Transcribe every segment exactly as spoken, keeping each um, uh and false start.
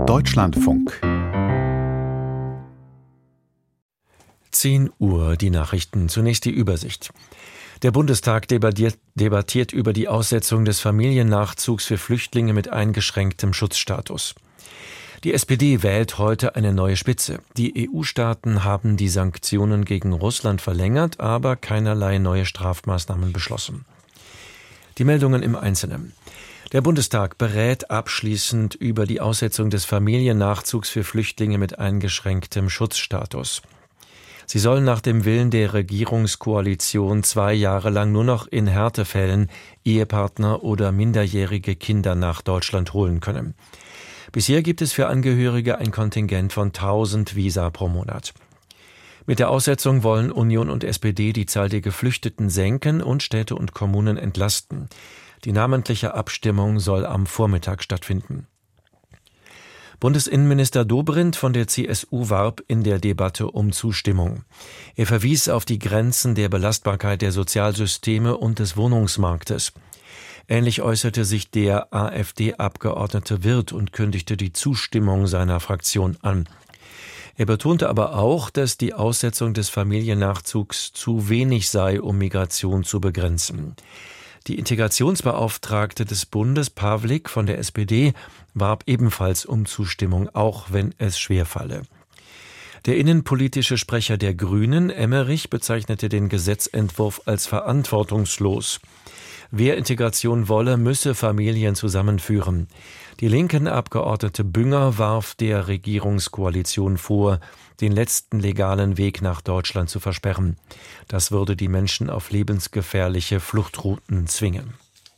Deutschlandfunk. zehn Uhr, die Nachrichten. Zunächst die Übersicht. Der Bundestag debattiert, debattiert über die Aussetzung des Familiennachzugs für Flüchtlinge mit eingeschränktem Schutzstatus. Die S P D wählt heute eine neue Spitze. Die E U-Staaten haben die Sanktionen gegen Russland verlängert, aber keinerlei neue Strafmaßnahmen beschlossen. Die Meldungen im Einzelnen. Der Bundestag berät abschließend über die Aussetzung des Familiennachzugs für Flüchtlinge mit eingeschränktem Schutzstatus. Sie sollen nach dem Willen der Regierungskoalition zwei Jahre lang nur noch in Härtefällen Ehepartner oder minderjährige Kinder nach Deutschland holen können. Bisher gibt es für Angehörige ein Kontingent von tausend Visa pro Monat. Mit der Aussetzung wollen Union und S P D die Zahl der Geflüchteten senken und Städte und Kommunen entlasten. Die namentliche Abstimmung soll am Vormittag stattfinden. Bundesinnenminister Dobrindt von der C S U warb in der Debatte um Zustimmung. Er verwies auf die Grenzen der Belastbarkeit der Sozialsysteme und des Wohnungsmarktes. Ähnlich äußerte sich der AfD-Abgeordnete Wirth und kündigte die Zustimmung seiner Fraktion an. Er betonte aber auch, dass die Aussetzung des Familiennachzugs zu wenig sei, um Migration zu begrenzen. Die Integrationsbeauftragte des Bundes, Pawlik von der S P D, warb ebenfalls um Zustimmung, auch wenn es schwerfalle. Der innenpolitische Sprecher der Grünen, Emmerich, bezeichnete den Gesetzentwurf als verantwortungslos. Wer Integration wolle, müsse Familien zusammenführen. Die linken Abgeordnete Bünger warf der Regierungskoalition vor, den letzten legalen Weg nach Deutschland zu versperren. Das würde die Menschen auf lebensgefährliche Fluchtrouten zwingen.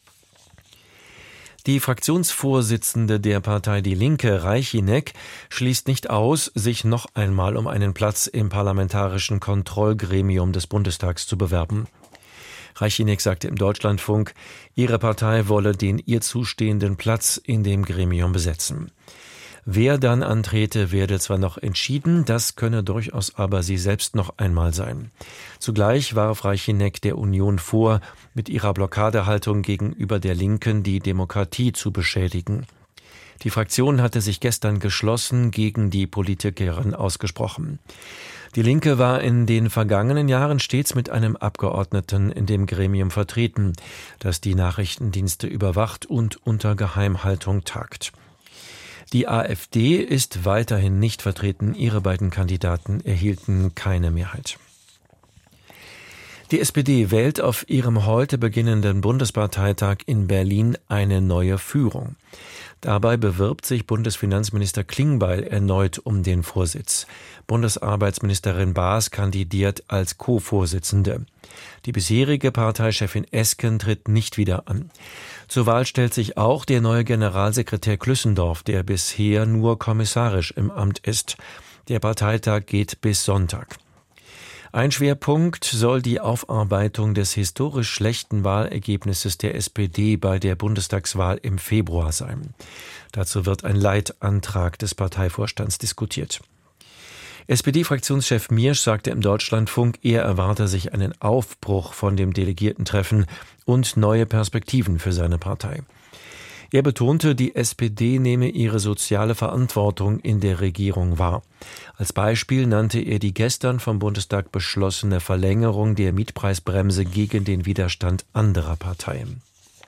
Die Fraktionsvorsitzende der Partei Die Linke, Reichinek, schließt nicht aus, sich noch einmal um einen Platz im parlamentarischen Kontrollgremium des Bundestags zu bewerben. Reichinek sagte im Deutschlandfunk, ihre Partei wolle den ihr zustehenden Platz in dem Gremium besetzen. Wer dann antrete, werde zwar noch entschieden, das könne durchaus aber sie selbst noch einmal sein. Zugleich warf Reichinek der Union vor, mit ihrer Blockadehaltung gegenüber der Linken die Demokratie zu beschädigen. Die Fraktion hatte sich gestern geschlossen gegen die Politikerin ausgesprochen. Die Linke war in den vergangenen Jahren stets mit einem Abgeordneten in dem Gremium vertreten, das die Nachrichtendienste überwacht und unter Geheimhaltung tagt. Die AfD ist weiterhin nicht vertreten. Ihre beiden Kandidaten erhielten keine Mehrheit. Die S P D wählt auf ihrem heute beginnenden Bundesparteitag in Berlin eine neue Führung. Dabei bewirbt sich Bundesfinanzminister Klingbeil erneut um den Vorsitz. Bundesarbeitsministerin Baas kandidiert als Co-Vorsitzende. Die bisherige Parteichefin Esken tritt nicht wieder an. Zur Wahl stellt sich auch der neue Generalsekretär Klüssendorf, der bisher nur kommissarisch im Amt ist. Der Parteitag geht bis Sonntag. Ein Schwerpunkt soll die Aufarbeitung des historisch schlechten Wahlergebnisses der S P D bei der Bundestagswahl im Februar sein. Dazu wird ein Leitantrag des Parteivorstands diskutiert. S P D-Fraktionschef Miersch sagte im Deutschlandfunk, er erwarte sich einen Aufbruch von dem Delegiertentreffen und neue Perspektiven für seine Partei. Er betonte, die S P D nehme ihre soziale Verantwortung in der Regierung wahr. Als Beispiel nannte er die gestern vom Bundestag beschlossene Verlängerung der Mietpreisbremse gegen den Widerstand anderer Parteien.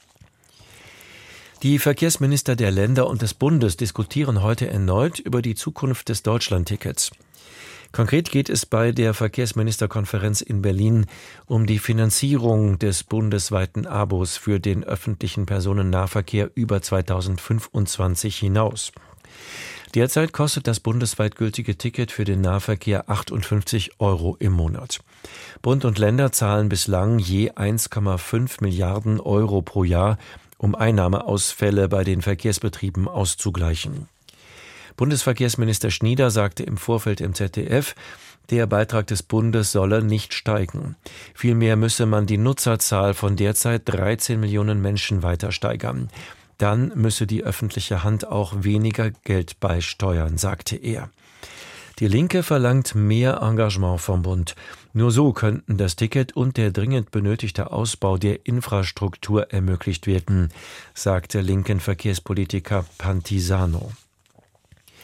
Die Verkehrsminister der Länder und des Bundes diskutieren heute erneut über die Zukunft des Deutschlandtickets. Konkret geht es bei der Verkehrsministerkonferenz in Berlin um die Finanzierung des bundesweiten Abos für den öffentlichen Personennahverkehr über zweitausendfünfundzwanzig hinaus. Derzeit kostet das bundesweit gültige Ticket für den Nahverkehr achtundfünfzig Euro im Monat. Bund und Länder zahlen bislang je eins Komma fünf Milliarden Euro pro Jahr, um Einnahmeausfälle bei den Verkehrsbetrieben auszugleichen. Bundesverkehrsminister Schnieder sagte im Vorfeld im Z D F, der Beitrag des Bundes solle nicht steigen. Vielmehr müsse man die Nutzerzahl von derzeit dreizehn Millionen Menschen weiter steigern. Dann müsse die öffentliche Hand auch weniger Geld beisteuern, sagte er. Die Linke verlangt mehr Engagement vom Bund. Nur so könnten das Ticket und der dringend benötigte Ausbau der Infrastruktur ermöglicht werden, sagte linken Verkehrspolitiker Pantisano.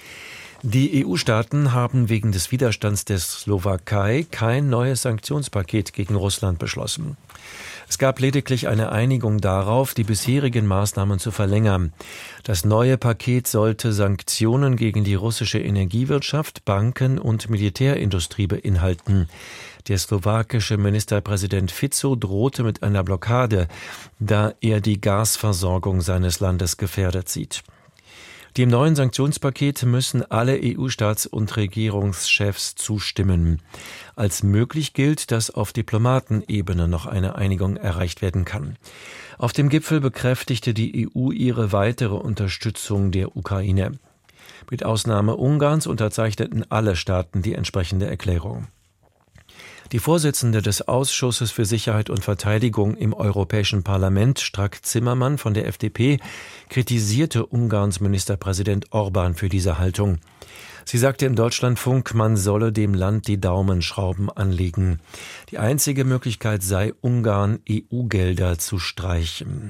Die E U-Staaten haben wegen des Widerstands der Slowakei kein neues Sanktionspaket gegen Russland beschlossen. Es gab lediglich eine Einigung darauf, die bisherigen Maßnahmen zu verlängern. Das neue Paket sollte Sanktionen gegen die russische Energiewirtschaft, Banken und Militärindustrie beinhalten. Der slowakische Ministerpräsident Fico drohte mit einer Blockade, da er die Gasversorgung seines Landes gefährdet sieht. Dem neuen Sanktionspaket müssen alle E U-Staats- und Regierungschefs zustimmen. Als möglich gilt, dass auf Diplomatenebene noch eine Einigung erreicht werden kann. Auf dem Gipfel bekräftigte die E U ihre weitere Unterstützung der Ukraine. Mit Ausnahme Ungarns unterzeichneten alle Staaten die entsprechende Erklärung. Die Vorsitzende des Ausschusses für Sicherheit und Verteidigung im Europäischen Parlament, Strack-Zimmermann von der F D P, kritisierte Ungarns Ministerpräsident Orbán für diese Haltung. Sie sagte im Deutschlandfunk, man solle dem Land die Daumenschrauben anlegen. Die einzige Möglichkeit sei, Ungarn E U-Gelder zu streichen.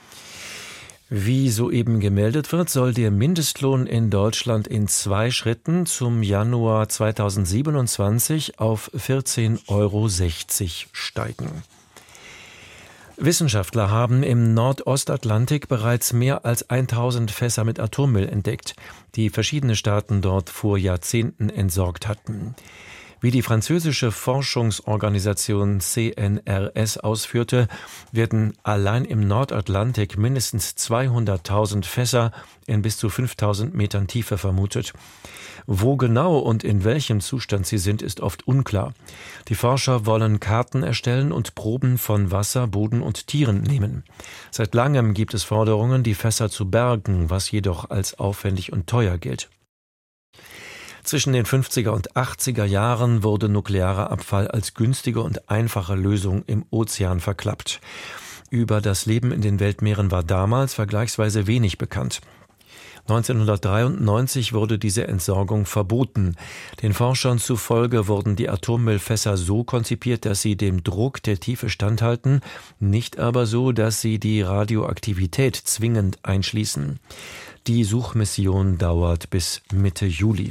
Wie soeben gemeldet wird, soll der Mindestlohn in Deutschland in zwei Schritten zum Januar zweitausendsiebenundzwanzig auf vierzehn Euro sechzig steigen. Wissenschaftler haben im Nordostatlantik bereits mehr als tausend Fässer mit Atommüll entdeckt, die verschiedene Staaten dort vor Jahrzehnten entsorgt hatten. Wie die französische Forschungsorganisation C N R S ausführte, werden allein im Nordatlantik mindestens zweihunderttausend Fässer in bis zu fünftausend Metern Tiefe vermutet. Wo genau und in welchem Zustand sie sind, ist oft unklar. Die Forscher wollen Karten erstellen und Proben von Wasser, Boden und Tieren nehmen. Seit langem gibt es Forderungen, die Fässer zu bergen, was jedoch als aufwendig und teuer gilt. Zwischen den fünfziger und achtziger Jahren wurde nuklearer Abfall als günstige und einfache Lösung im Ozean verklappt. Über das Leben in den Weltmeeren war damals vergleichsweise wenig bekannt. neunzehnhundertdreiundneunzig wurde diese Entsorgung verboten. Den Forschern zufolge wurden die Atommüllfässer so konzipiert, dass sie dem Druck der Tiefe standhalten, nicht aber so, dass sie die Radioaktivität zwingend einschließen. Die Suchmission dauert bis Mitte Juli.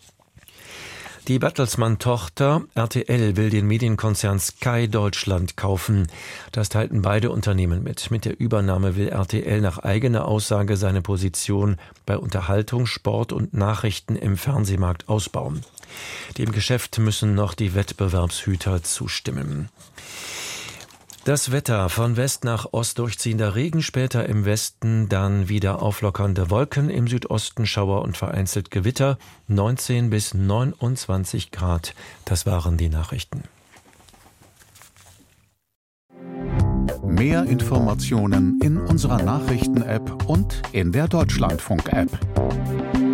Die Bertelsmann-Tochter R T L will den Medienkonzern Sky Deutschland kaufen. Das teilten beide Unternehmen mit. Mit der Übernahme will R T L nach eigener Aussage seine Position bei Unterhaltung, Sport und Nachrichten im Fernsehmarkt ausbauen. Dem Geschäft müssen noch die Wettbewerbshüter zustimmen. Das Wetter: von West nach Ost durchziehender Regen, später im Westen dann wieder auflockernde Wolken, im Südosten Schauer und vereinzelt Gewitter, neunzehn bis neunundzwanzig Grad. Das waren die Nachrichten. Mehr Informationen in unserer Nachrichten-App und in der Deutschlandfunk-App.